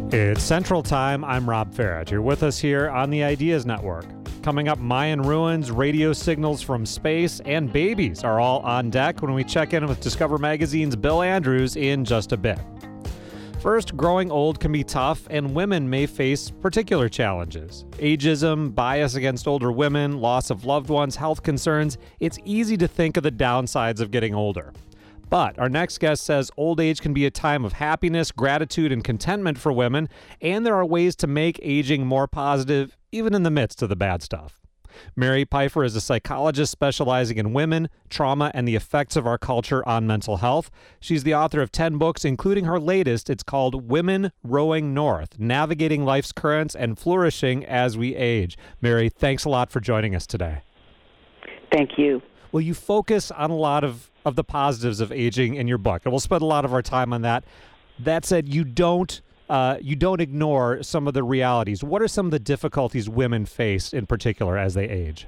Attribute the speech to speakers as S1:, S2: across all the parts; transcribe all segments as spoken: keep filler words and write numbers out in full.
S1: It's Central Time. I'm Rob Farrett. You're with us here on the Ideas Network. Coming up, Mayan ruins, radio signals from space, and babies are all on deck when we check in with Discover Magazine's Bill Andrews in just a bit. First, growing old can be tough, and women may face particular challenges. Ageism, bias against older women, loss of loved ones, health concerns. It's easy to think of the downsides of getting older. But our next guest says old age can be a time of happiness, gratitude, and contentment for women, and there are ways to make aging more positive, even in the midst of the bad stuff. Mary Pipher is a psychologist specializing in women, trauma, and the effects of our culture on mental health. She's the author of ten books, including her latest. It's called Women Rowing North, Navigating Life's Currents and Flourishing as We Age. Mary, thanks a lot for joining us today.
S2: Thank you.
S1: Well, you focus on a lot of, of the positives of aging in your book, and we'll spend a lot of our time on that. That said, you don't uh, you don't ignore some of the realities. What are some of the difficulties women face in particular as they age?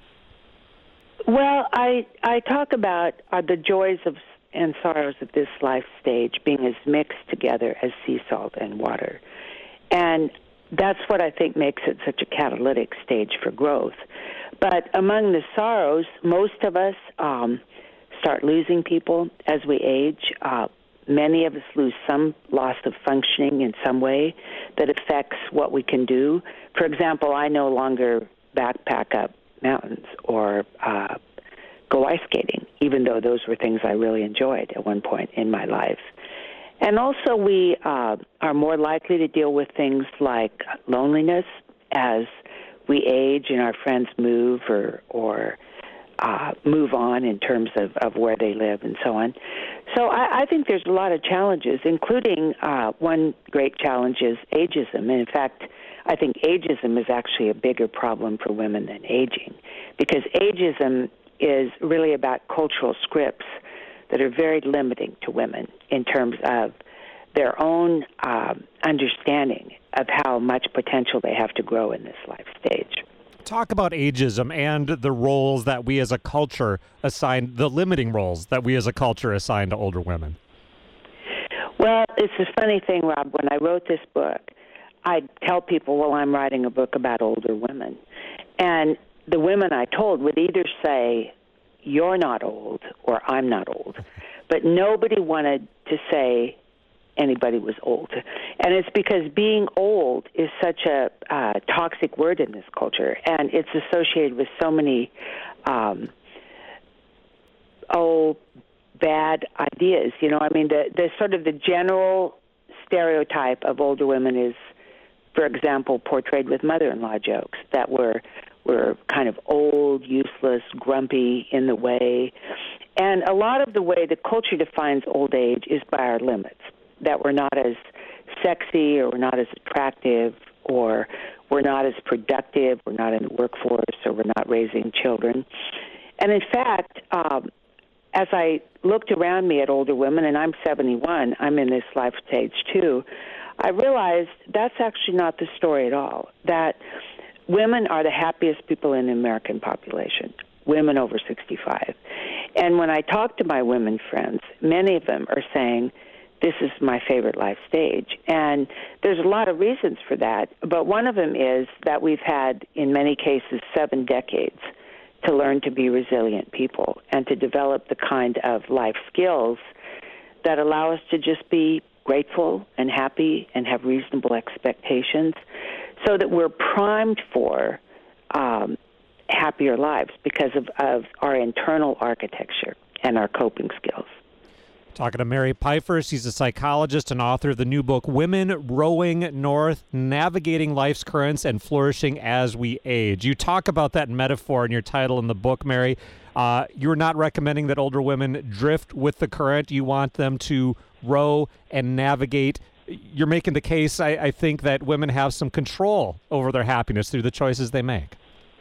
S2: Well, I I talk about uh, the joys of and sorrows of this life stage being as mixed together as sea salt and water, and that's what I think makes it such a catalytic stage for growth. But among the sorrows, most of us um, start losing people as we age. Uh, many of us lose some loss of functioning in some way that affects what we can do. For example, I no longer backpack up mountains or uh, go ice skating, even though those were things I really enjoyed at one point in my life. And also we uh, are more likely to deal with things like loneliness as we age and our friends move or or uh, move on in terms of, of where they live and so on. So I, I think there's a lot of challenges, including uh, one great challenge is ageism. And in fact, I think ageism is actually a bigger problem for women than aging, because ageism is really about cultural scripts that are very limiting to women in terms of their own uh, understanding of how much potential they have to grow in this life stage.
S1: Talk about ageism and the roles that we as a culture assign, the limiting roles that we as a culture assign to older women.
S2: Well, it's a funny thing, Rob. When I wrote this book, I tell people, well, I'm writing a book about older women. And the women I told would either say, you're not old, or I'm not old. But nobody wanted to say anybody was old. And it's because being old is such a uh, toxic word in this culture, and it's associated with so many, um, oh, bad ideas. You know, I mean, the, the sort of the general stereotype of older women is, for example, portrayed with mother-in-law jokes that were were kind of old, useless, grumpy, in the way. And a lot of the way the culture defines old age is by our limits, that we're not as sexy or we're not as attractive or we're not as productive, we're not in the workforce, or we're not raising children. And in fact, um, as I looked around me at older women, and I'm seventy-one, I'm in this life stage too, I realized that's actually not the story at all, that women are the happiest people in the American population, women over sixty-five. And when I talk to my women friends, many of them are saying, this is my favorite life stage. And there's a lot of reasons for that, but one of them is that we've had, in many cases, seven decades to learn to be resilient people and to develop the kind of life skills that allow us to just be grateful and happy and have reasonable expectations so that we're primed for um, happier lives because of, of our internal architecture and our coping skills.
S1: Talking to Mary Pipher. She's a psychologist and author of the new book, Women Rowing North, Navigating Life's Currents and Flourishing as We Age. You talk about that metaphor in your title in the book, Mary. Uh, you're not recommending that older women drift with the current. You want them to row and navigate. You're making the case, I, I think, that women have some control over their happiness through the choices they make.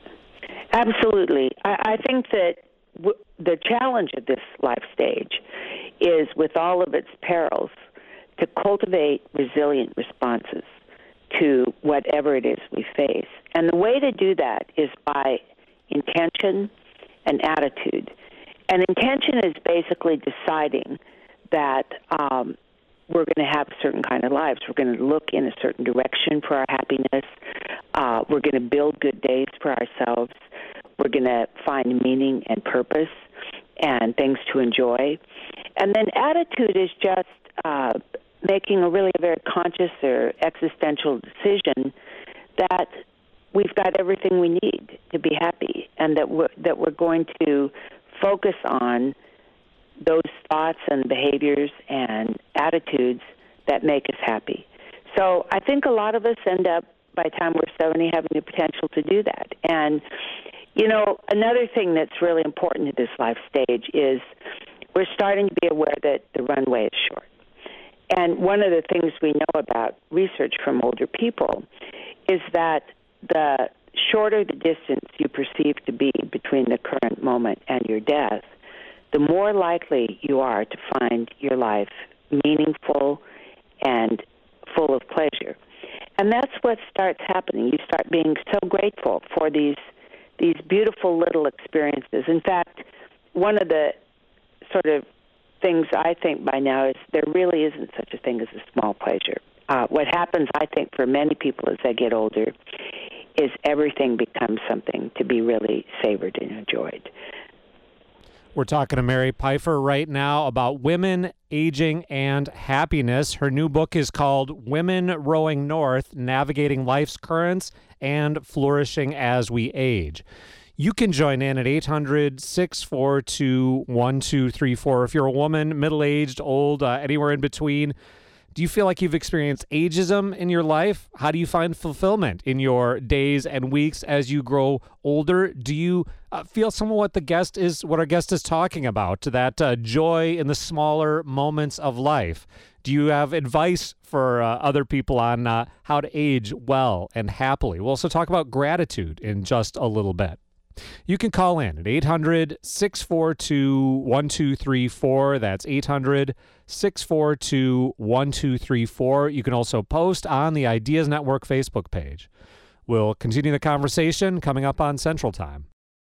S2: Absolutely. I, I think that w- the challenge of this life stage is, with all of its perils, to cultivate resilient responses to whatever it is we face. And the way to do that is by intention and attitude. And intention is basically deciding that um, we're going to have certain kind of lives. We're going to look in a certain direction for our happiness. Uh, we're going to build good days for ourselves. We're going to find meaning and purpose and things to enjoy. And then attitude is just uh, making a really very conscious or existential decision that we've got everything we need to be happy, and that we're, that we're going to focus on those thoughts and behaviors and attitudes that make us happy. So I think a lot of us end up, by the time we're seventy, having the potential to do that. And, you know, another thing that's really important at this life stage is we're starting to be aware that the runway is short. And one of the things we know about research from older people is that the shorter the distance you perceive to be between the current moment and your death, the more likely you are to find your life meaningful and full of pleasure. And that's what starts happening. You start being so grateful for these these beautiful little experiences. In fact, one of the sort of things I think by now is there really isn't such a thing as a small pleasure. Uh, what happens, I think, for many people as they get older is everything becomes something to be really savored and enjoyed.
S1: We're talking to Mary Pipher right now about women, aging, and happiness. Her new book is called Women Rowing North, Navigating Life's Currents and Flourishing as We Age. You can join in at eight hundred, six four two, one two three four. If you're a woman, middle-aged, old, uh, anywhere in between, do you feel like you've experienced ageism in your life? How do you find fulfillment in your days and weeks as you grow older? Do you uh, feel some of what the guest is, what our guest is talking about, that uh, joy in the smaller moments of life? Do you have advice for uh, other people on uh, how to age well and happily? We'll also talk about gratitude in just a little bit. You can call in at eight hundred, six four two, one two three four. That's eight hundred, six four two, one two three four. You can also post on the Ideas Network Facebook page. We'll continue the conversation coming up on Central Time.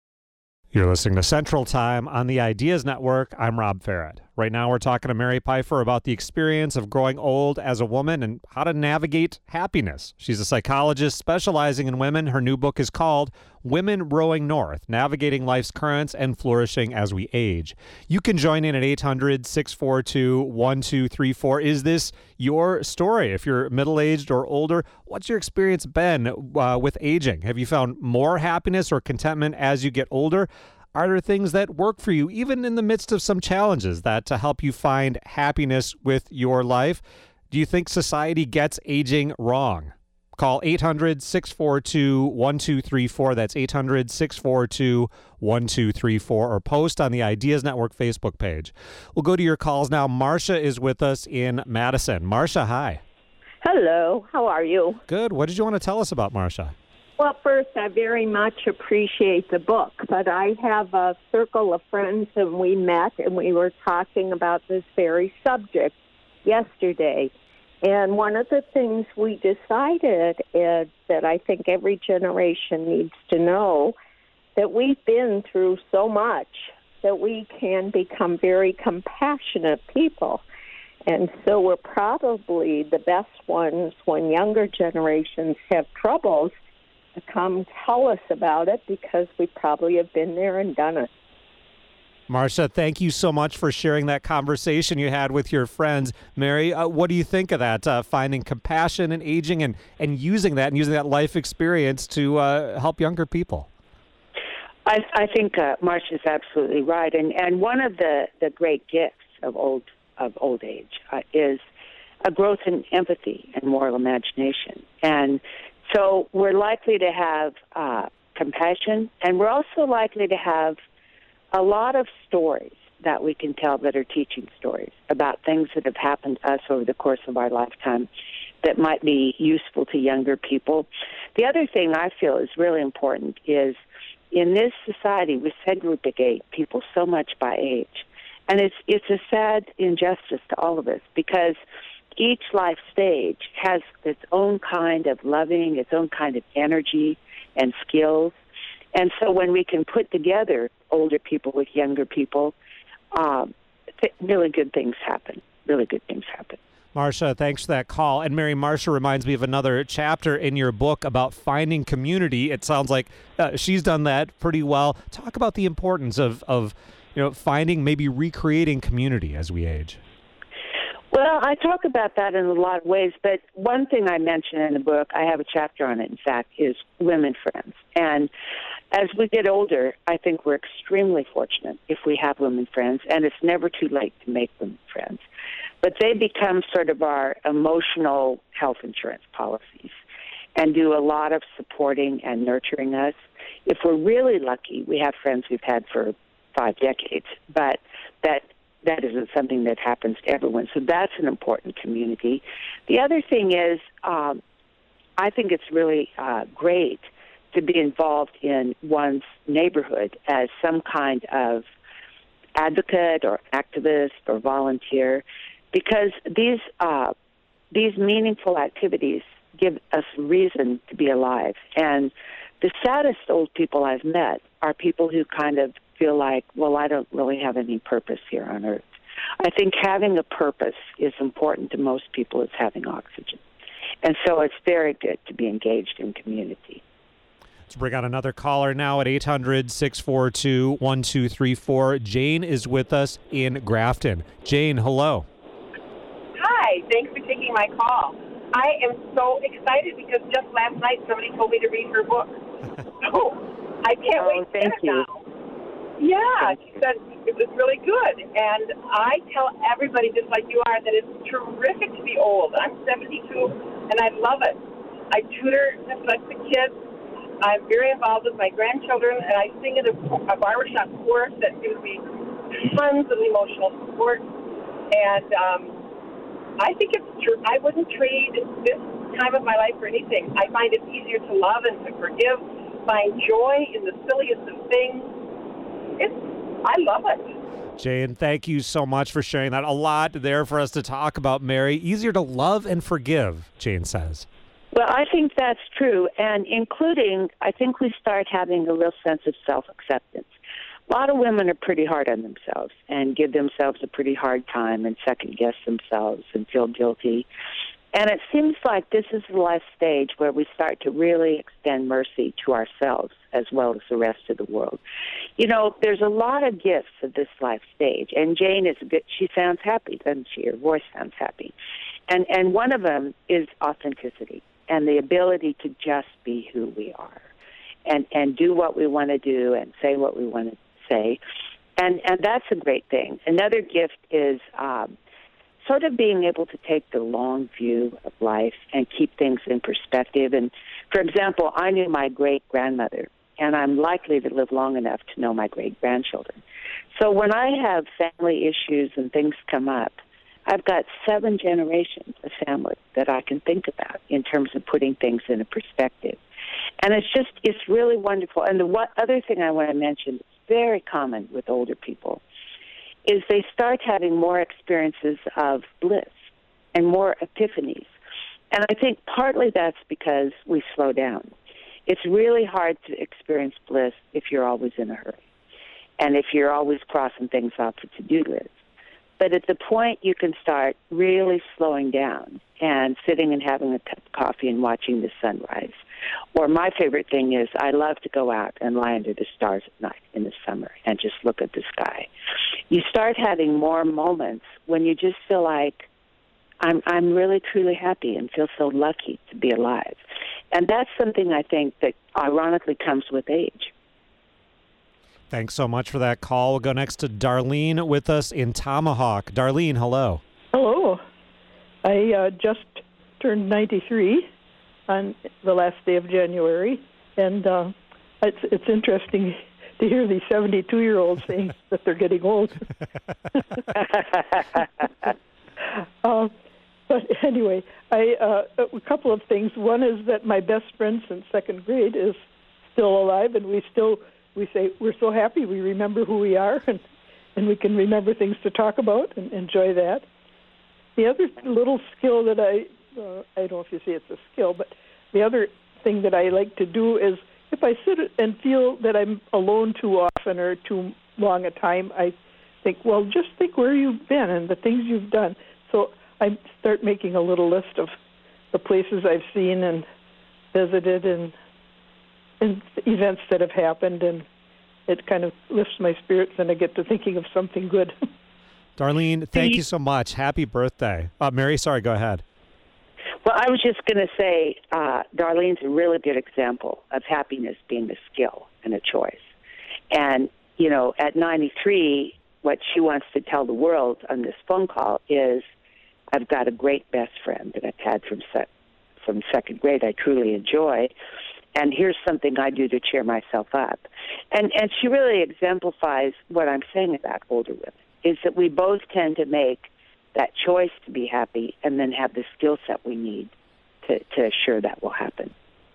S1: You're listening to Central Time on the Ideas Network. I'm Rob Farrett. Right now we're talking to Mary Pipher about the experience of growing old as a woman and how to navigate happiness. She's a psychologist specializing in women. Her new book is called Women Rowing North, Navigating Life's Currents and Flourishing as We Age. You can join in at eight hundred, six four two, one two three four. Is this your story? If you're middle-aged or older, what's your experience been uh, with aging? Have you found more happiness or contentment as you get older? Are there things that work for you, even in the midst of some challenges, that to help you find happiness with your life? Do you think society gets aging wrong? Call eight hundred, six four two, one two three four. That's eight hundred, six four two, one two three four, or post on the Ideas Network Facebook page. We'll go to your calls now. Marcia is with us in Madison. Marcia, hi.
S3: Hello. How are you?
S1: Good. What did you want to tell us about Marcia?
S3: Well, first, I very much appreciate the book, but I have a circle of friends, and we met, and we were talking about this very subject yesterday. And one of the things we decided is that I think every generation needs to know that we've been through so much that we can become very compassionate people. And so we're probably the best ones when younger generations have troubles to come tell us about it, because we probably have been there and done it.
S1: Marcia, thank you so much for sharing that conversation you had with your friends. Mary, uh, what do you think of that, uh, finding compassion in aging and, and using that and using that life experience to uh, help younger people?
S2: I, I think uh, Marcia's absolutely right. And, and one of the, the great gifts of old, of old age uh, is a growth in empathy and moral imagination. And so we're likely to have uh, compassion, and we're also likely to have a lot of stories that we can tell that are teaching stories about things that have happened to us over the course of our lifetime that might be useful to younger people. The other thing I feel is really important is in this society we segregate people so much by age. And it's it's a sad injustice to all of us, because each life stage has its own kind of loving, its own kind of energy and skills. And so when we can put together older people with younger people, um, th- really good things happen. Really good things happen.
S1: Marcia, thanks for that call. And Mary, Marcia reminds me of another chapter in your book about finding community. It sounds like uh, she's done that pretty well. Talk about the importance of, of you know, finding, maybe recreating community as we age.
S2: Well, I talk about that in a lot of ways, but one thing I mention in the book, I have a chapter on it, in fact, is women friends. And as we get older, I think we're extremely fortunate if we have women friends, and it's never too late to make women friends. But they become sort of our emotional health insurance policies and do a lot of supporting and nurturing us. If we're really lucky, we have friends we've had for five decades, but that that isn't something that happens to everyone. So that's an important community. The other thing is, um, I think it's really uh, great to be involved in one's neighborhood as some kind of advocate or activist or volunteer, because these uh, these meaningful activities give us reason to be alive. And the saddest old people I've met are people who kind of feel like, well, I don't really have any purpose here on earth. I think having a purpose is important to most people as having oxygen. And so it's very good to be engaged in community.
S1: Let's bring on another caller now at eight hundred, six four two, one two three four. Jane is with us in Grafton. Jane, hello.
S4: Hi, thanks for taking my call. I am so excited because just last night somebody told me to read her book. So I can't
S2: Oh,
S4: wait to
S2: thank
S4: get it
S2: you.
S4: now. Yeah, she said it was really good. And I tell everybody, just like you are, that it's terrific to be old. I'm seventy-two, and I love it. I tutor dyslexic kids. I'm very involved with my grandchildren, and I sing in a, a barbershop chorus that gives me tons of emotional support. And um, I think it's true. I wouldn't trade this time of my life for anything. I find it easier to love and to forgive, find joy in the silliest of things. It's, I love it.
S1: Jane, thank you so much for sharing that. A lot there for us to talk about, Mary. Easier to love and forgive, Jane says.
S2: Well, I think that's true, and including, I think we start having a real sense of self-acceptance. A lot of women are pretty hard on themselves and give themselves a pretty hard time and second-guess themselves and feel guilty. And it seems like this is the last stage where we start to really extend mercy to ourselves as well as the rest of the world. You know, there's a lot of gifts at this life stage, and Jane is a bit, she sounds happy, doesn't she? Her voice sounds happy. And, and one of them is authenticity and the ability to just be who we are and, and do what we want to do and say what we want to say. And, and that's a great thing. Another gift is um, sort of being able to take the long view of life and keep things in perspective. And, for example, I knew my great-grandmother, and I'm likely to live long enough to know my great-grandchildren. So when I have family issues and things come up, I've got seven generations of family that I can think about in terms of putting things in a perspective. And it's just, it's really wonderful. And the what, other thing I want to mention, it's very common with older people, is they start having more experiences of bliss and more epiphanies. And I think partly that's because we slow down. It's really hard to experience bliss if you're always in a hurry and if you're always crossing things off the to-do list. But at the point you can start really slowing down and sitting and having a cup of coffee and watching the sunrise. Or my favorite thing is I love to go out and lie under the stars at night in the summer and just look at the sky. You start having more moments when you just feel like I'm I'm really truly happy and feel so lucky to be alive. And that's something I think that ironically comes with age.
S1: Thanks so much for that call. We'll go next to Darlene with us in Tomahawk. Darlene, hello.
S5: Hello. I uh, just turned ninety-three on the last day of January, and uh, it's it's interesting to hear these seventy-two-year-olds saying that they're getting old. uh, but anyway, I uh, a couple of things. One is that my best friend since second grade is still alive, and we still we say we're so happy we remember who we are, and, and we can remember things to talk about and enjoy that. The other little skill that I, uh, I don't know if you say it's a skill, but the other thing that I like to do is if I sit and feel that I'm alone too often or too long a time, I think, well, just think where you've been and the things you've done. So I start making a little list of the places I've seen and visited and, and events that have happened, and it kind of lifts my spirits, and I get to thinking of something good.
S1: Darlene, thank you so much. Happy birthday. Uh, Mary, sorry, go ahead.
S2: Well, I was just going to say, uh, Darlene's a really good example of happiness being a skill and a choice. And, you know, at ninety-three, what she wants to tell the world on this phone call is, I've got a great best friend that I've had from sec- from second grade I truly enjoy, and here's something I do to cheer myself up. And and she really exemplifies what I'm saying about older women, is that we both tend to make that choice to be happy and then have the skill set we need to, to assure that will happen.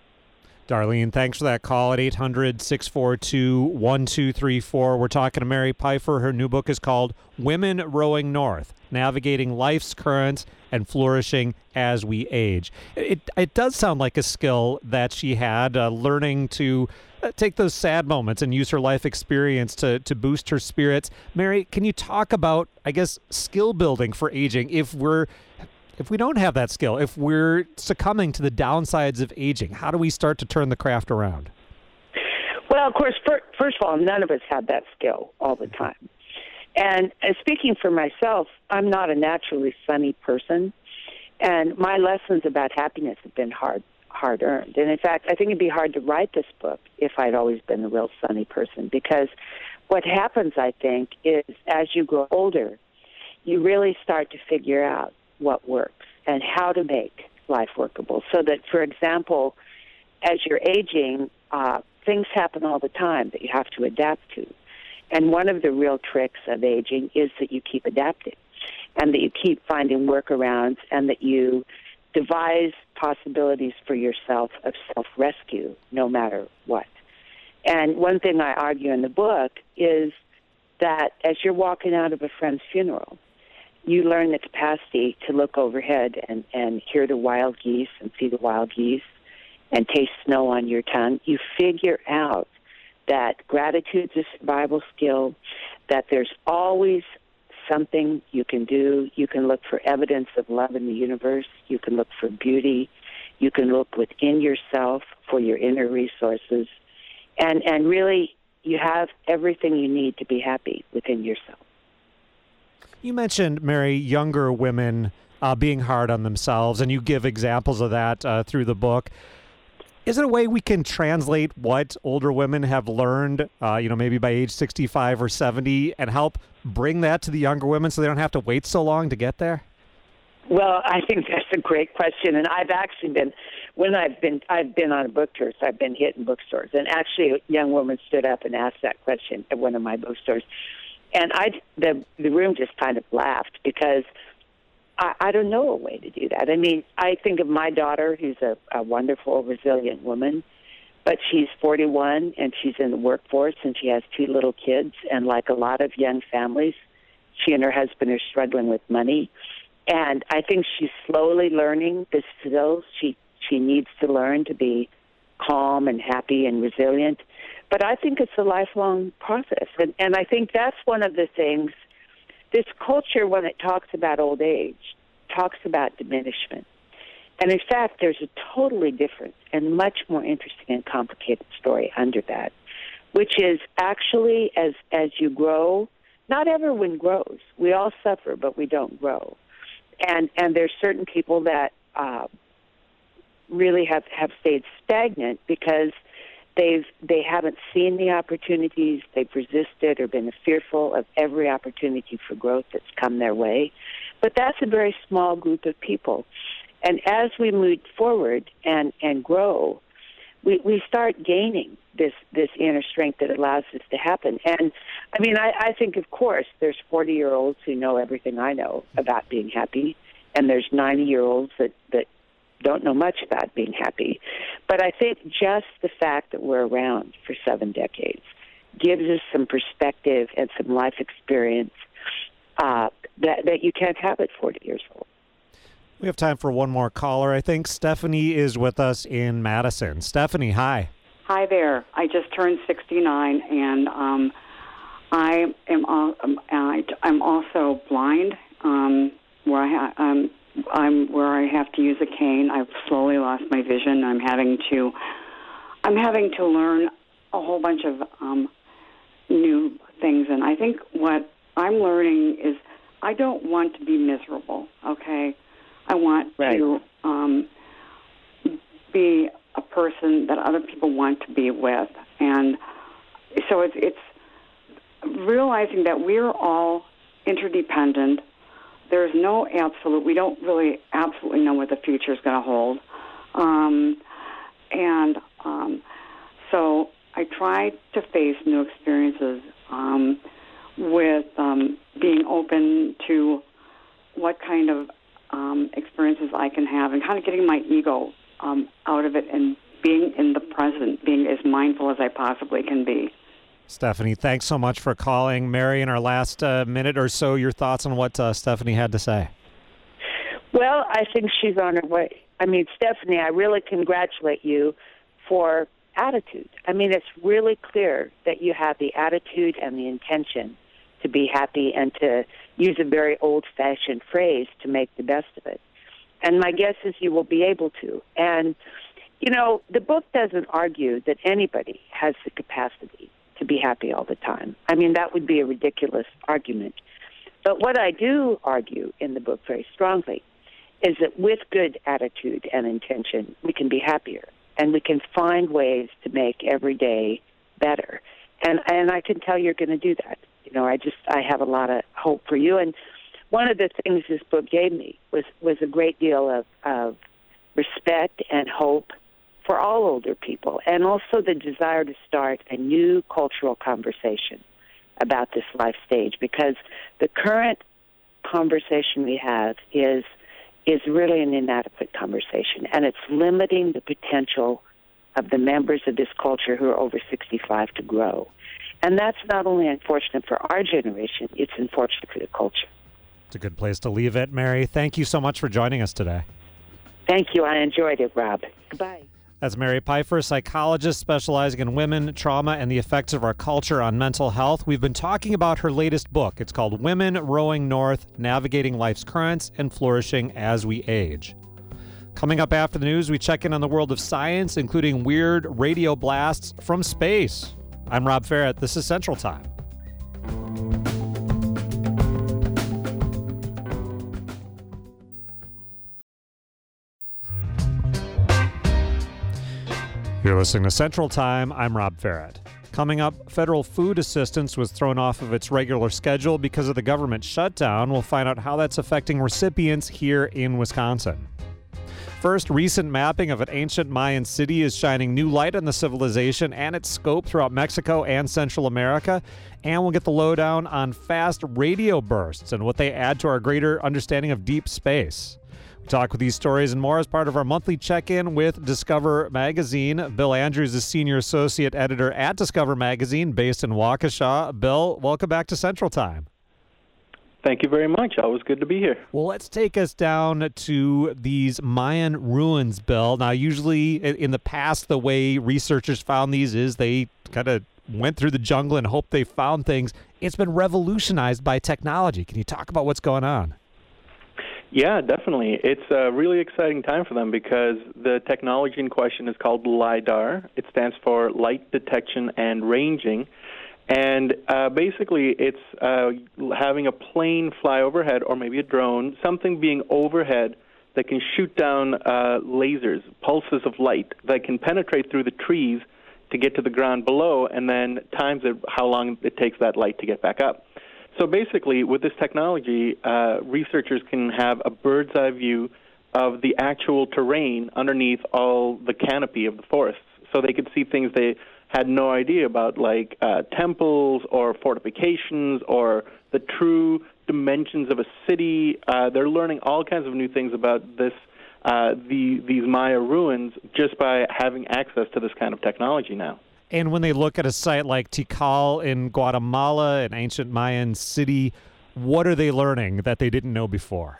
S1: Darlene, thanks for that call at eight hundred, six four two, one two three four. We're talking to Mary Pfeiffer. Her new book is called Women Rowing North, Navigating Life's Currents and Flourishing as We Age. It, it does sound like a skill that she had, uh, learning to uh, take those sad moments and use her life experience to, to boost her spirits. Mary, can you talk about, I guess, skill building for aging if we're If we don't have that skill, if we're succumbing to the downsides of aging, how do we start to turn the craft around?
S2: Well, of course, for, first of all, none of us have that skill all the time. And uh, speaking for myself, I'm not a naturally sunny person, and my lessons about happiness have been hard, hard earned. And in fact, I think it'd be hard to write this book if I'd always been a real sunny person, because what happens, I think, is as you grow older, you really start to figure out what works and how to make life workable. So that, for example, as you're aging, uh, things happen all the time that you have to adapt to. And one of the real tricks of aging is that you keep adapting and that you keep finding workarounds and that you devise possibilities for yourself of self-rescue no matter what. And one thing I argue in the book is that as you're walking out of a friend's funeral, you learn the capacity to look overhead and, and hear the wild geese and see the wild geese and taste snow on your tongue. You figure out that gratitude's a survival skill, that there's always something you can do. You can look for evidence of love in the universe. You can look for beauty. You can look within yourself for your inner resources. And, and really, you have everything you need to be happy within yourself.
S1: You mentioned, Mary, younger women uh, being hard on themselves, and you give examples of that uh, through the book. Is it a way we can translate what older women have learned, uh, you know, maybe by age sixty-five or seventy, and help bring that to the younger women so they don't have to wait so long to get there?
S2: Well, I think that's a great question, and I've actually been, when I've been, I've been on a book tour, so I've been hitting bookstores, and actually a young woman stood up and asked that question at one of my bookstores. And I, the the room just kind of laughed because I, I don't know a way to do that. I mean, I think of my daughter, who's a, a wonderful, resilient woman, but she's forty-one and she's in the workforce and she has two little kids. And like a lot of young families, she and her husband are struggling with money. And I think she's slowly learning the skills she she needs to learn to be calm and happy and resilient. But I think it's a lifelong process. And, and I think that's one of the things, this culture, when it talks about old age, talks about diminishment. And in fact, there's a totally different and much more interesting and complicated story under that, which is actually as, as you grow, not everyone grows. We all suffer, but we don't grow. And, and there's certain people that uh, really have, have stayed stagnant because They've they haven't seen the opportunities. They've resisted or been fearful of every opportunity for growth that's come their way. But that's a very small group of people. And as we move forward and, and grow, we, we start gaining this, this inner strength that allows this to happen. And, I mean, I, I think, of course, there's forty-year-olds who know everything I know about being happy, and there's ninety-year-olds that, that don't know much about being happy. But I think just the fact that we're around for seven decades gives us some perspective and some life experience uh, that, that you can't have at forty years old.
S1: We have time for one more caller. I think Stephanie is with us in Madison. Stephanie, hi.
S6: Hi there. I just turned sixty-nine, and um, I am uh, I, I'm also blind. Um, where I ha- um, I'm where I have to use a cane. I've slowly lost my vision. I'm having to I'm having to learn a whole bunch of um, new things, and I think what I'm learning is I don't want to be miserable. Okay, I want
S2: right.
S6: to um, be a person that other people want to be with, and so it's it's realizing that we're all interdependent. There's no absolute. We don't really absolutely know what the future is going to hold, um, and um, so I try to face new experiences um, with um, being open to what kind of um, experiences I can have, and kind of getting my ego um, out of it and being in the present, being as mindful as I possibly can be.
S1: Stephanie, thanks so much for calling. Mary, in our last uh, minute or so, your thoughts on what uh, Stephanie had to say?
S2: Well, I think she's on her way. I mean, Stephanie, I really congratulate you for attitude. I mean, it's really clear that you have the attitude and the intention to be happy and to use a very old-fashioned phrase to make the best of it. And my guess is you will be able to. And, you know, the book doesn't argue that anybody has the capacity to be happy all the time. I mean, that would be a ridiculous argument. But what I do argue in the book very strongly is that with good attitude and intention, we can be happier, and we can find ways to make every day better. And and I can tell you're going to do that. You know, I just, I have a lot of hope for you. And one of the things this book gave me was, was a great deal of, of respect and hope for all older people, and also the desire to start a new cultural conversation about this life stage, because the current conversation we have is is really an inadequate conversation, and it's limiting the potential of the members of this culture who are over sixty-five to grow. And that's not only unfortunate for our generation, it's unfortunate for the culture.
S1: It's a good place to leave it. Mary, thank you so much for joining us today.
S2: Thank you. I enjoyed it, Rob. Goodbye.
S1: That's Mary Pfeiffer, psychologist specializing in women, trauma, and the effects of our culture on mental health. We've been talking about her latest book. It's called Women Rowing North, Navigating Life's Currents and Flourishing as We Age. Coming up after the news, we check in on the world of science, including weird radio blasts from space. I'm Rob Ferret. This is Central Time. You're listening to Central Time. I'm Rob Ferret. Coming up, federal food assistance was thrown off of its regular schedule because of the government shutdown. We'll find out how that's affecting recipients here in Wisconsin. First, recent mapping of an ancient Mayan city is shining new light on the civilization and its scope throughout Mexico and Central America. And we'll get the lowdown on fast radio bursts and what they add to our greater understanding of deep space. We talk with these stories and more as part of our monthly check-in with Discover Magazine. Bill Andrews is Senior Associate Editor at Discover Magazine, based in Waukesha. Bill, welcome back to Central Time.
S7: Thank you very much. Always good to be here.
S1: Well, let's take us down to these Mayan ruins, Bill. Now, usually in the past, the way researchers found these is they kind of went through the jungle and hoped they found things. It's been revolutionized by technology. Can you talk about what's going on?
S7: Yeah, definitely. It's a really exciting time for them because the technology in question is called LiDAR. It stands for Light Detection and Ranging. And uh, basically, it's uh, having a plane fly overhead, or maybe a drone, something being overhead that can shoot down uh, lasers, pulses of light that can penetrate through the trees to get to the ground below, and then times it, how long it takes that light to get back up. So basically, with this technology, uh, researchers can have a bird's eye view of the actual terrain underneath all the canopy of the forests. So they could see things they had no idea about, like uh, temples or fortifications or the true dimensions of a city. Uh, they're learning all kinds of new things about this, uh, the, these Maya ruins just by having access to this kind of technology now.
S1: And when they look at a site like Tikal in Guatemala, an ancient Mayan city, what are they learning that they didn't know before?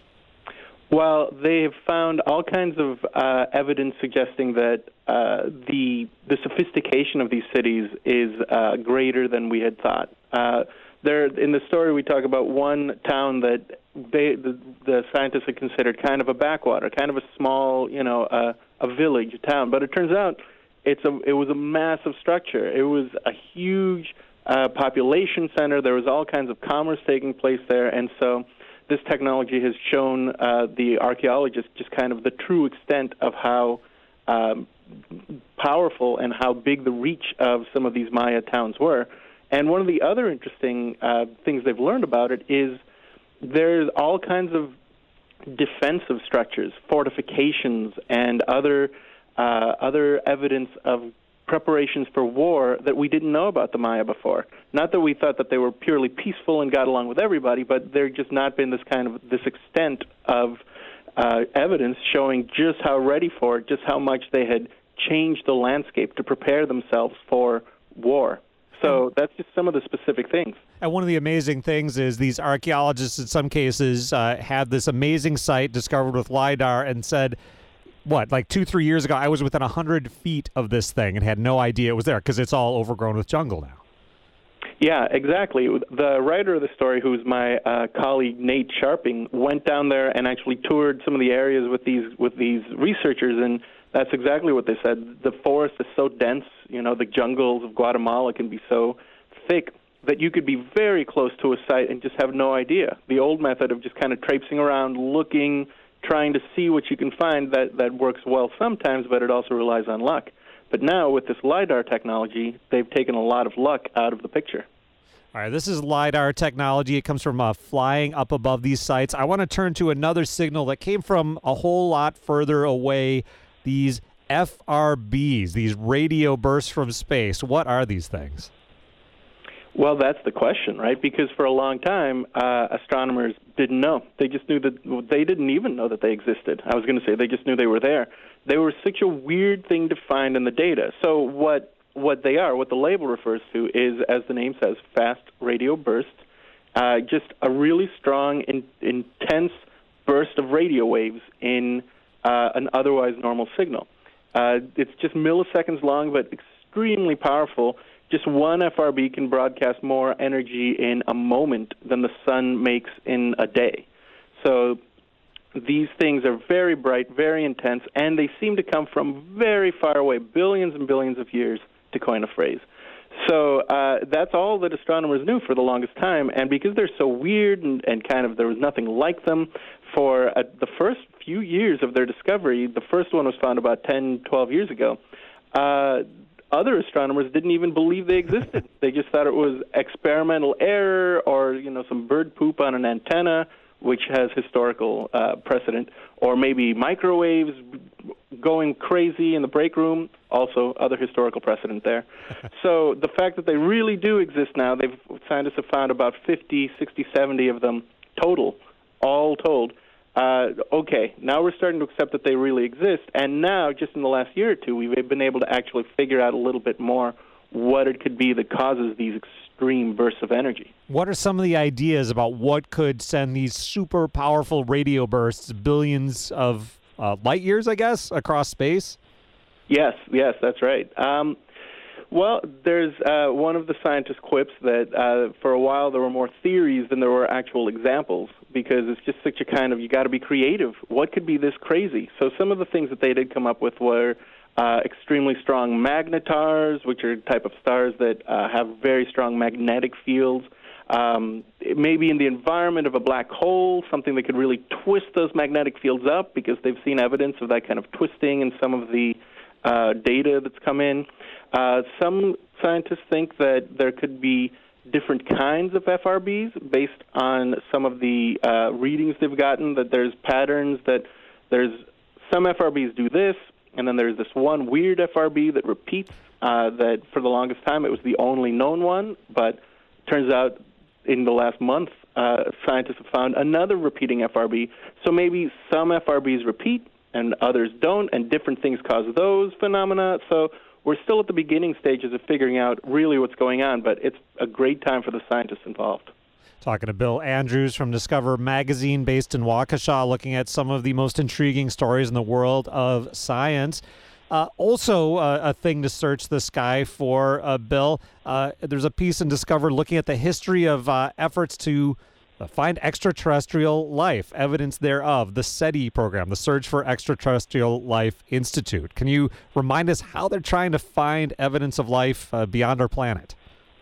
S7: Well, they have found all kinds of uh, evidence suggesting that uh, the the sophistication of these cities is uh, greater than we had thought. Uh, there in the story we talk about one town that they, the, the scientists had considered kind of a backwater, kind of a small, you know, uh, a village, a town. But it turns out it's a it was a massive structure. It was a huge uh, population center. There was all kinds of commerce taking place there, and so this technology has shown uh, the archaeologists just kind of the true extent of how um, powerful and how big the reach of some of these Maya towns were. And one of the other interesting uh, things they've learned about it is there's all kinds of defensive structures, fortifications, and other uh, other evidence of preparations for war that we didn't know about the Maya before. Not that we thought that they were purely peaceful and got along with everybody, but there's just not been this kind of this extent of uh, evidence showing just how ready for it, just how much they had changed the landscape to prepare themselves for war. So that's just some of the specific things.
S1: And one of the amazing things is these archaeologists in some cases uh, had this amazing site discovered with LiDAR and said, what, like two, three years ago, I was within one hundred feet of this thing and had no idea it was there because it's all overgrown with jungle now.
S7: Yeah, exactly. The writer of the story, who's my uh, colleague Nate Sharping, went down there and actually toured some of the areas with these with these researchers, and that's exactly what they said. The forest is so dense, you know, the jungles of Guatemala can be so thick that you could be very close to a site and just have no idea. The old method of just kind of traipsing around, looking, trying to see what you can find, that, that works well sometimes, but it also relies on luck. But now, with this LiDAR technology, they've taken a lot of luck out of the picture.
S1: All right, this is LiDAR technology. It comes from uh, flying up above these sites. I want to turn to another signal that came from a whole lot further away, these F R Bs, these radio bursts from space. What are these things?
S7: Well, that's the question, right? Because for a long time, uh, astronomers didn't know. They just knew that they didn't even know that they existed. I was going to say they just knew they were there. They were such a weird thing to find in the data. So what what they are, what the label refers to, is, as the name says, fast radio bursts, uh, just a really strong, in, intense burst of radio waves in uh, an otherwise normal signal. Uh, it's just milliseconds long, but extremely powerful. Just one F R B can broadcast more energy in a moment than the sun makes in a day. So these things are very bright, very intense, and they seem to come from very far away, billions and billions of years, to coin a phrase. So uh, that's all that astronomers knew for the longest time, and because they're so weird and, and kind of there was nothing like them, for uh, the first few years of their discovery, the first one was found about ten, twelve years ago, uh, other astronomers didn't even believe they existed. They just thought it was experimental error or, you know, some bird poop on an antenna, which has historical uh, precedent, or maybe microwaves going crazy in the break room, also other historical precedent there. So the fact that they really do exist now, they've scientists have found about fifty, sixty, seventy of them total, all told. Uh, okay, now we're starting to accept that they really exist, and now, just in the last year or two, we've been able to actually figure out a little bit more what it could be that causes these extreme bursts of energy.
S1: What are some of the ideas about what could send these super powerful radio bursts, billions of uh, light years, I guess, across space?
S7: Yes, yes, that's right. Um, well, there's uh, one of the scientists quips that uh, for a while there were more theories than there were actual examples, because it's just such a kind of, you got to be creative. What could be this crazy? So some of the things that they did come up with were uh, extremely strong magnetars, which are a type of stars that uh, have very strong magnetic fields. Um, maybe in the environment of a black hole, something that could really twist those magnetic fields up, because they've seen evidence of that kind of twisting in some of the uh, data that's come in. Uh, some scientists think that there could be different kinds of F R Bs based on some of the uh, readings they've gotten, that there's patterns, that there's some F R Bs do this, and then there's this one weird F R B that repeats, uh, that for the longest time it was the only known one, but turns out in the last month uh, scientists have found another repeating F R B. So maybe some F R Bs repeat and others don't, and different things cause those phenomena. So we're still at the beginning stages of figuring out really what's going on, but it's a great time for the scientists involved.
S1: Talking to Bill Andrews from Discover Magazine, based in Waukesha, looking at some of the most intriguing stories in the world of science. Uh, also, uh, a thing to search the sky for, uh, Bill. Uh, there's a piece in Discover looking at the history of uh, efforts to uh, find extraterrestrial life, evidence thereof, the SETI program, the Search for Extraterrestrial Life Institute. Can you remind us how they're trying to find evidence of life uh, beyond our planet?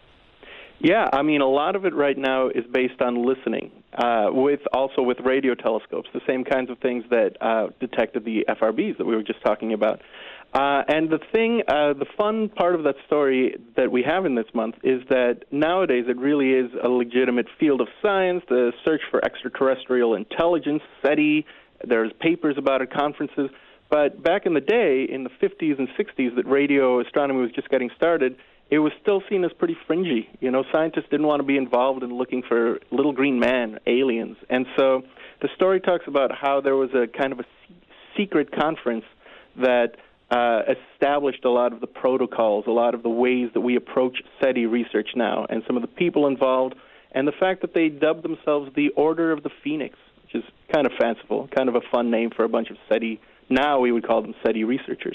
S7: Yeah, I mean, a lot of it right now is based on listening, uh, with also with radio telescopes, the same kinds of things that uh, detected the F R Bs that we were just talking about. Uh, and the thing, uh, the fun part of that story that we have in this month is that nowadays it really is a legitimate field of science, the search for extraterrestrial intelligence, SETI. There's papers about it, conferences. But back in the day, in the fifties and sixties, that radio astronomy was just getting started, it was still seen as pretty fringy. You know, scientists didn't want to be involved in looking for little green man, aliens. And so the story talks about how there was a kind of a secret conference that uh, established a lot of the protocols, a lot of the ways that we approach SETI research now, and some of the people involved, and the fact that they dubbed themselves the Order of the Phoenix, which is kind of fanciful, kind of a fun name for a bunch of SETI. Now we would call them SETI researchers.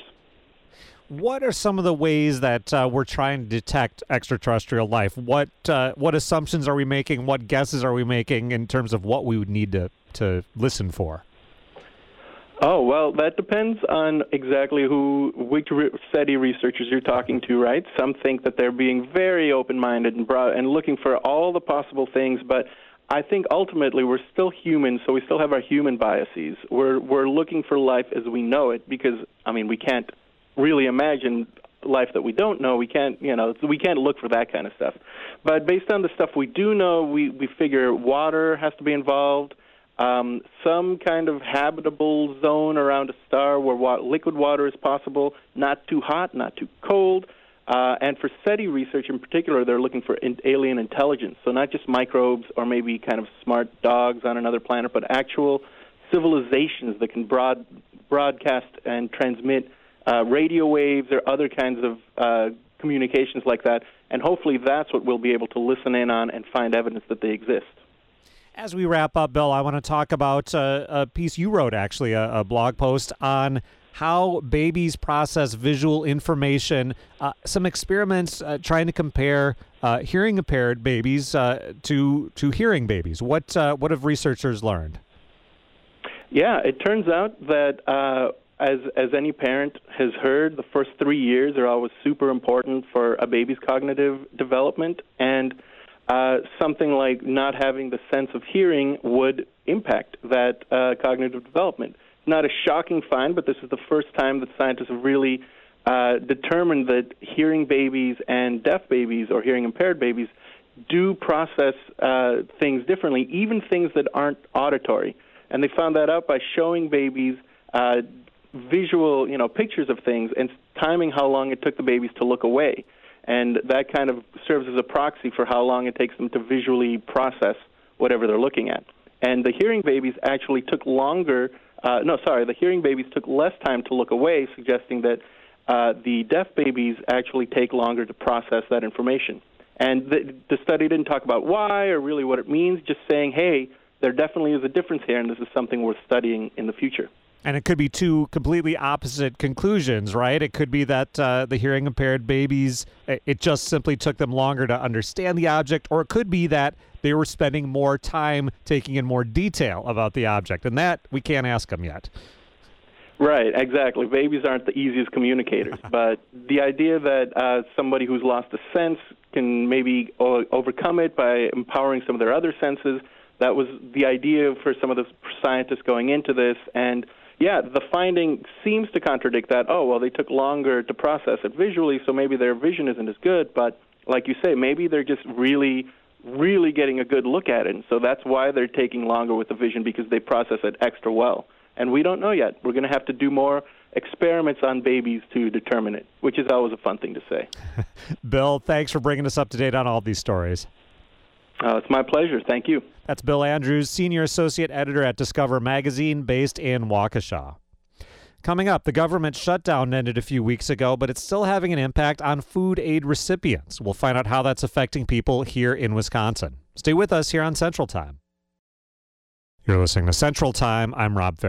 S1: What are some of the ways that uh, we're trying to detect extraterrestrial life? What uh, what assumptions are we making? What guesses are we making in terms of what we would need to, to listen for?
S7: Oh, well, that depends on exactly who, which re- SETI researchers you're talking to, right? Some think that they're being very open-minded and broad and looking for all the possible things, but I think ultimately we're still human, so we still have our human biases. We're we're looking for life as we know it because, I mean, we can't really imagine life that we don't know. We can't, you know, we can't look for that kind of stuff. But based on the stuff we do know, we, we figure water has to be involved, um, some kind of habitable zone around a star where wa- liquid water is possible, not too hot, not too cold. Uh, and for SETI research in particular, they're looking for in- alien intelligence, so not just microbes or maybe kind of smart dogs on another planet, but actual civilizations that can broad- broadcast and transmit Uh, radio waves or other kinds of uh, communications like that, and hopefully that's what we'll be able to listen in on and find evidence that they exist.
S1: As we wrap up, Bill, I want to talk about uh, a piece you wrote, actually, a, a blog post on how babies process visual information, uh, some experiments uh, trying to compare uh, hearing-impaired babies uh, to to hearing babies. What, uh, what have researchers learned?
S7: Yeah, it turns out that uh, As as any parent has heard, the first three years are always super important for a baby's cognitive development, and uh, something like not having the sense of hearing would impact that uh, cognitive development. Not a shocking find, but this is the first time that scientists have really uh, determined that hearing babies and deaf babies or hearing-impaired babies do process uh, things differently, even things that aren't auditory. And they found that out by showing babies uh, visual, you know, pictures of things and timing how long it took the babies to look away. And that kind of serves as a proxy for how long it takes them to visually process whatever they're looking at. And the hearing babies actually took longer, uh, no, sorry, the hearing babies took less time to look away, suggesting that uh, the deaf babies actually take longer to process that information. And the, the study didn't talk about why or really what it means, just saying, hey, there definitely is a difference here, and this is something worth studying in the future.
S1: And it could be two completely opposite conclusions, right? It could be that uh, the hearing-impaired babies, it just simply took them longer to understand the object, or it could be that they were spending more time taking in more detail about the object, and that we can't ask them yet.
S7: Right, exactly. Babies aren't the easiest communicators, but the idea that uh, somebody who's lost a sense can maybe o- overcome it by empowering some of their other senses, that was the idea for some of the scientists going into this, and yeah, the finding seems to contradict that. Oh, well, they took longer to process it visually, so maybe their vision isn't as good. But like you say, maybe they're just really, really getting a good look at it. And so that's why they're taking longer with the vision, because they process it extra well. And we don't know yet. We're going to have to do more experiments on babies to determine it, which is always a fun thing to say.
S1: Bill, thanks for bringing us up to date on all these stories.
S7: Uh, it's my pleasure. Thank you.
S1: That's Bill Andrews, Senior Associate Editor at Discover Magazine, based in Waukesha. Coming up, the government shutdown ended a few weeks ago, but it's still having an impact on food aid recipients. We'll find out how that's affecting people here in Wisconsin. Stay with us here on Central Time. You're listening to Central Time. I'm Rob Ferret.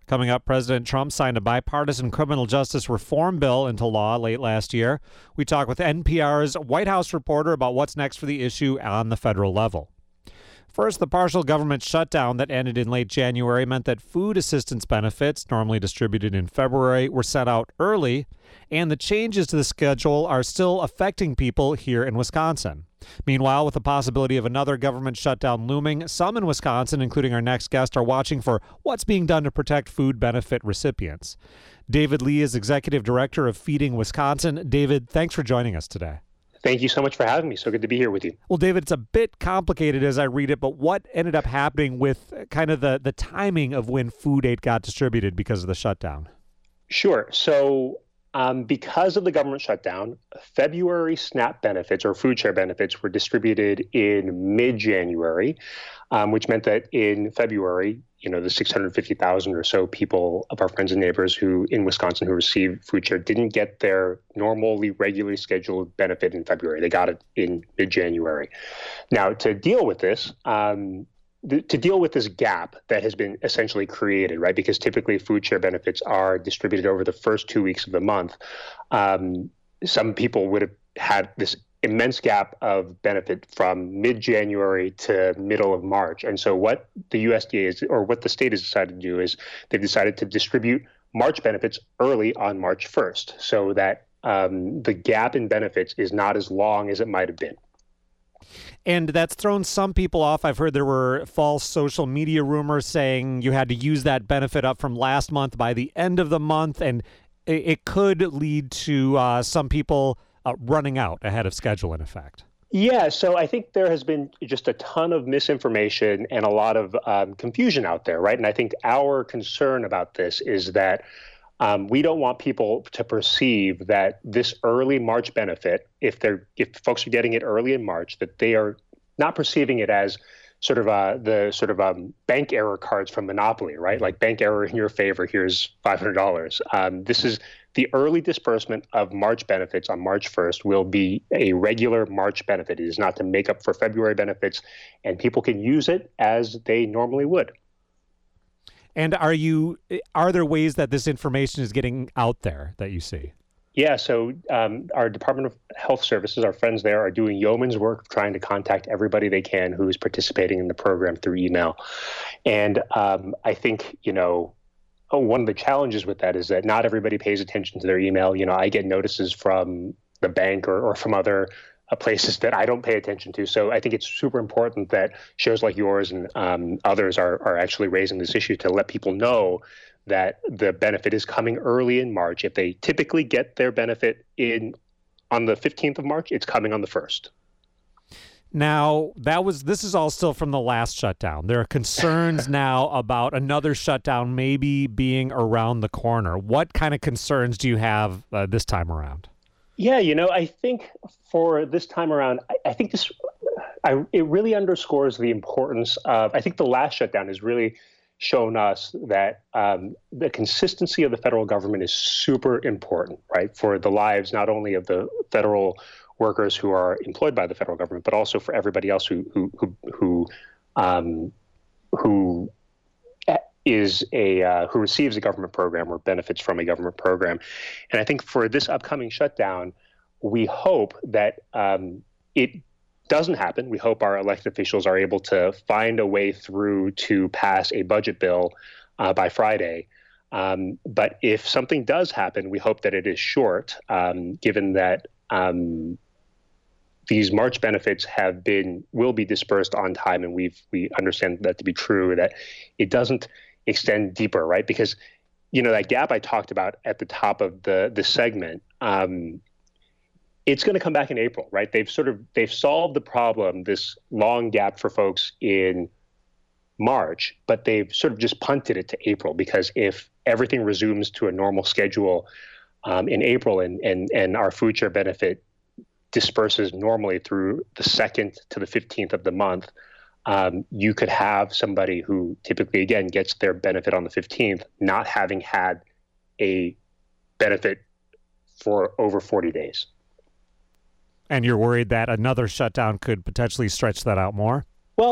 S1: Coming up, President Trump signed a bipartisan criminal justice reform bill into law late last year. We talk with N P R's White House reporter about what's next for the issue on the federal level. First, the partial government shutdown that ended in late January meant that food assistance benefits, normally distributed in February, were sent out early, and the changes to the schedule are still affecting people here in Wisconsin. Meanwhile, with the possibility of another government shutdown looming, some in Wisconsin, including our next guest, are watching for what's being done to protect food benefit recipients. David Lee is Executive Director of Feeding Wisconsin. David, thanks for joining us today.
S8: Thank you so much for having me. So good to be here with you.
S1: Well, David, it's a bit complicated as I read it, but what ended up happening with kind of the, the timing of when food aid got distributed because of the shutdown?
S8: Sure. So um, because of the government shutdown, February SNAP benefits or food share benefits were distributed in mid-January, um, which meant that in February, you know, the six hundred fifty thousand or so people of our friends and neighbors who in Wisconsin who received food share didn't get their normally regularly scheduled benefit in February. They got it in mid-January. Now, to deal with this, um, th- to deal with this gap that has been essentially created, right, because typically food share benefits are distributed over the first two weeks of the month, um, some people would have had this immense gap of benefit from mid-January to middle of March. And so what the U S D A is, or what the state has decided to do is they've decided to distribute March benefits early on March first so that um, the gap in benefits is not as long as it might have been.
S1: And that's thrown some people off. I've heard there were false social media rumors saying you had to use that benefit up from last month by the end of the month, and it, it could lead to uh, some people Uh, running out ahead of schedule, in effect.
S8: Yeah, so I think there has been just a ton of misinformation and a lot of um, confusion out there, right? And I think our concern about this is that um, we don't want people to perceive that this early March benefit, if they're if folks are getting it early in March, that they are not perceiving it as sort of uh, the sort of um, bank error cards from Monopoly, right? Like bank error in your favor, here's five hundred dollars. Um, this is the early disbursement of March benefits on March first will be a regular March benefit. It is not to make up for February benefits, and people can use it as they normally would.
S1: And are you are there ways that this information is getting out there that you see?
S8: Yeah, so um, our Department of Health Services, our friends there, are doing yeoman's work trying to contact everybody they can who is participating in the program through email. And um, I think, you know, oh, one of the challenges with that is that not everybody pays attention to their email. You know, I get notices from the bank or, or from other uh, places that I don't pay attention to. So I think it's super important that shows like yours and um, others are, are actually raising this issue to let people know that the benefit is coming early in March. If they typically get their benefit in on the fifteenth of March, it's coming on the first.
S1: Now, that was this is all still from the last shutdown. There are concerns now about another shutdown maybe being around the corner. What kind of concerns do you have uh, this time around?
S8: Yeah, you know, I think for this time around, I, I think this I, it really underscores the importance of, I think the last shutdown has really shown us that um, the consistency of the federal government is super important, right, for the lives not only of the federal workers who are employed by the federal government, but also for everybody else who who who who, um, who is a uh, who receives a government program or benefits from a government program. And I think for this upcoming shutdown, we hope that um, it doesn't happen. We hope our elected officials are able to find a way through to pass a budget bill uh, by Friday. Um, but if something does happen, we hope that it is short, um, given that um, these March benefits have been will be dispersed on time, and we've we understand that to be true. That it doesn't extend deeper, right? Because you know that gap I talked about at the top of the the segment. Um, It's going to come back in April, right? They've sort of they've solved the problem, this long gap for folks in March, but they've sort of just punted it to April because if everything resumes to a normal schedule um, in April and and and our food share benefit disperses normally through the second to the fifteenth of the month, um, you could have somebody who typically again gets their benefit on the fifteenth, not having had a benefit for over forty days.
S1: And you're worried that another shutdown could potentially stretch that out more?
S8: Well,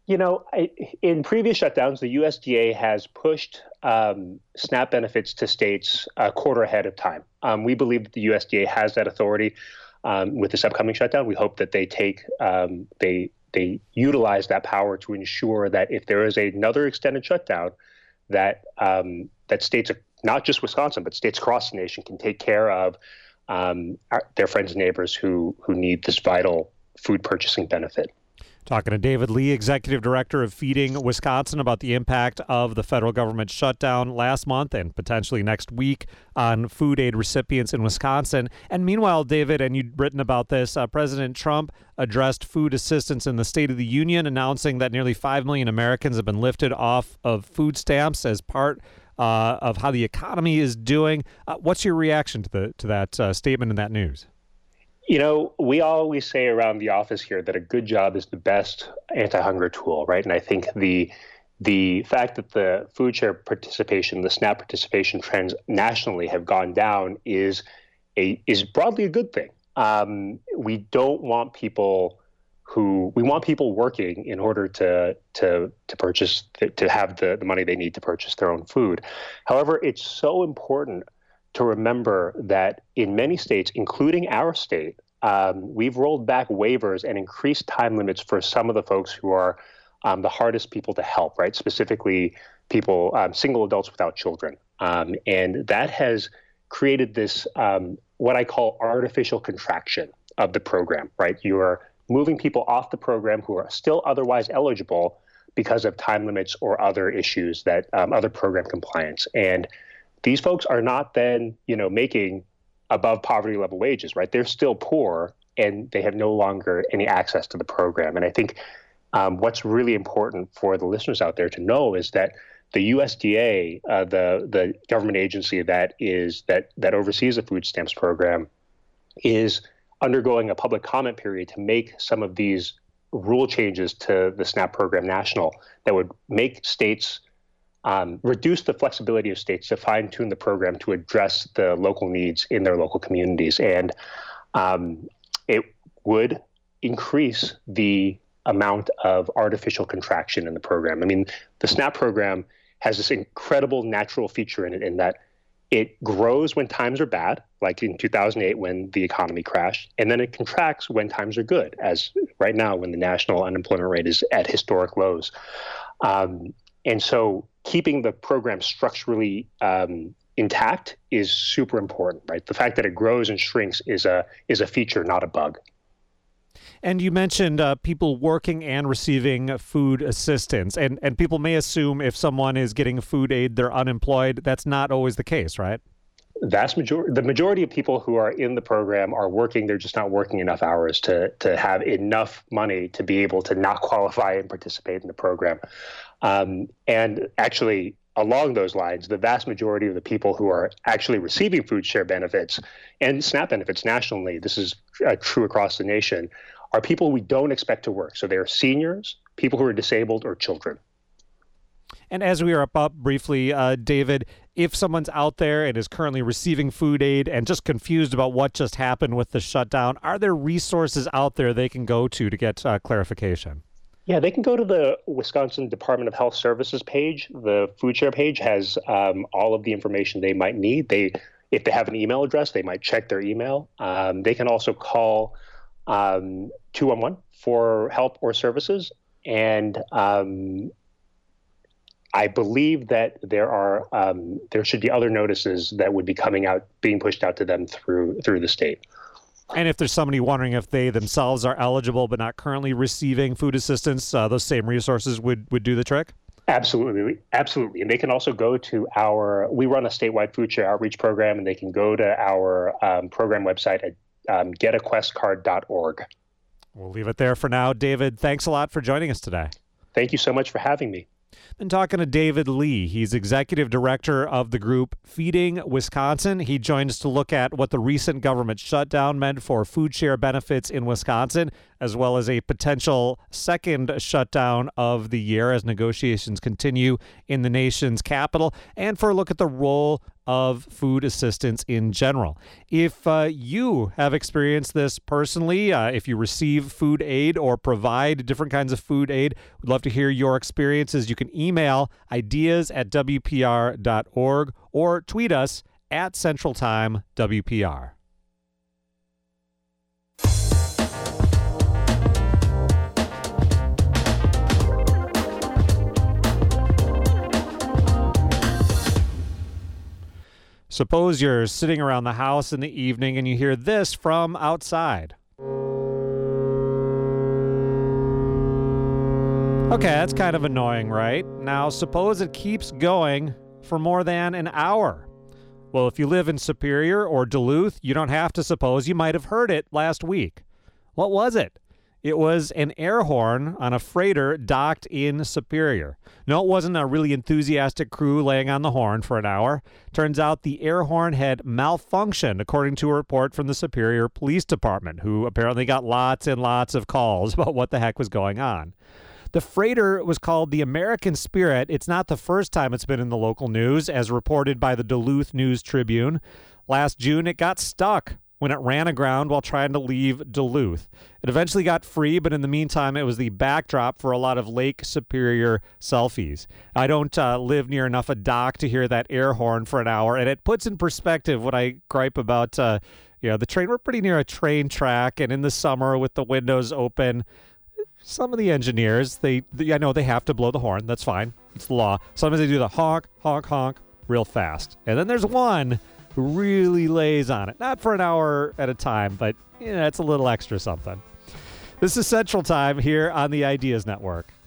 S8: You know, I, in previous shutdowns, the U S D A has pushed um, SNAP benefits to states a quarter ahead of time. Um, we believe that the U S D A has that authority um, with this upcoming shutdown. We hope that they take um, they they utilize that power to ensure that if there is another extended shutdown, that um, that states, not just Wisconsin, but states across the nation, can take care of um, our, their friends and neighbors who who need this vital food purchasing benefit.
S1: Talking to David Lee, Executive Director of Feeding Wisconsin, about the impact of the federal government shutdown last month and potentially next week on food aid recipients in Wisconsin. And meanwhile, David, and you'd written about this, uh, President Trump addressed food assistance in the State of the Union, announcing that nearly five million Americans have been lifted off of food stamps as part uh, of how the economy is doing. Uh, what's your reaction to the to that uh, statement and that news?
S8: You know, we always say around the office here that a good job is the best anti-hunger tool, right? And I think the the fact that the food share participation, the SNAP participation trends nationally have gone down is a is broadly a good thing. Um, we don't want people who we want people working in order to to to purchase to have the, the money they need to purchase their own food. However, it's so important to remember that in many states, including our state, um, we've rolled back waivers and increased time limits for some of the folks who are um, the hardest people to help, right? Specifically, people, um, single adults without children. Um, and that has created this, um, what I call artificial contraction of the program, right? You are moving people off the program who are still otherwise eligible because of time limits or other issues that um, other program compliance. And these folks are not then, you know, making above poverty level wages, right? They're still poor and they have no longer any access to the program. And I think um, what's really important for the listeners out there to know is that the U S D A, uh, the the government agency that is that that oversees the food stamps program, is undergoing a public comment period to make some of these rule changes to the SNAP program national that would make states Um, reduce the flexibility of states to fine-tune the program to address the local needs in their local communities. And um, it would increase the amount of artificial contraction in the program. I mean, the SNAP program has this incredible natural feature in it in that it grows when times are bad, like in two thousand eight when the economy crashed, and then it contracts when times are good, as right now when the national unemployment rate is at historic lows. Um, and so keeping the program structurally um, intact is super important, right? The fact that it grows and shrinks is a is a feature, not a bug.
S1: And you mentioned uh, people working and receiving food assistance, and and people may assume if someone is getting food aid, they're unemployed. That's not always the case, right?
S8: Vast majority, the majority of people who are in the program are working. They're just not working enough hours to to have enough money to be able to not qualify and participate in the program. Um, and actually, along those lines, the vast majority of the people who are actually receiving food share benefits and SNAP benefits nationally, this is uh, true across the nation, are people we don't expect to work. So they're seniors, people who are disabled, or children.
S1: And as we wrap up briefly, uh, David, if someone's out there and is currently receiving food aid and just confused about what just happened with the shutdown, are there resources out there they can go to to get uh, clarification?
S8: Yeah, they can go to the Wisconsin Department of Health Services page. The food share page has um, all of the information they might need. They, if they have an email address, they might check their email. Um, they can also call um, two one one for help or services. And um, I believe that there are um, there should be other notices that would be coming out, being pushed out to them through through the state.
S1: And if there's somebody wondering if they themselves are eligible but not currently receiving food assistance, uh, those same resources would, would do the trick?
S8: Absolutely. Absolutely. And they can also go to our, we run a statewide food share outreach program, and they can go to our um, program website at um, get a quest card dot org.
S1: We'll leave it there for now. David, thanks a lot for joining us today.
S8: Thank you so much for having me.
S1: Been talking to David Lee. He's executive director of the group Feeding Wisconsin. He joined us to look at what the recent government shutdown meant for food share benefits in Wisconsin. as well as a potential second shutdown of the year as negotiations continue in the nation's capital, and for a look at the role of food assistance in general. If uh, you have experienced this personally, uh, if you receive food aid or provide different kinds of food aid, we'd love to hear your experiences. You can email ideas at W P R dot org or tweet us at Central Time W P R. Suppose you're sitting around the house in the evening and you hear this from outside. Okay, that's kind of annoying, right? Now, suppose it keeps going for more than an hour. Well, if you live in Superior or Duluth, you don't have to suppose. You might have heard it last week. What was it? It was an air horn on a freighter docked in Superior. No, it wasn't a really enthusiastic crew laying on the horn for an hour. Turns out the air horn had malfunctioned, according to a report from the Superior Police Department, who apparently got lots and lots of calls about what the heck was going on. The freighter was called the American Spirit. It's not the first time it's been in the local news, as reported by the Duluth News Tribune. Last June, it got stuck when it ran aground while trying to leave Duluth. It eventually got free, but in the meantime, it was the backdrop for a lot of Lake Superior selfies. I don't uh, live near enough a dock to hear that air horn for an hour, and it puts in perspective what I gripe about, uh, you know, the train. We're pretty near a train track, and in the summer with the windows open, some of the engineers, they, they I know they have to blow the horn. That's fine. It's the law. Sometimes they do the honk, honk, honk real fast. And then there's one who really lays on it. Not for an hour at a time, but you know, it's a little extra something. This is Central Time here on the Ideas Network.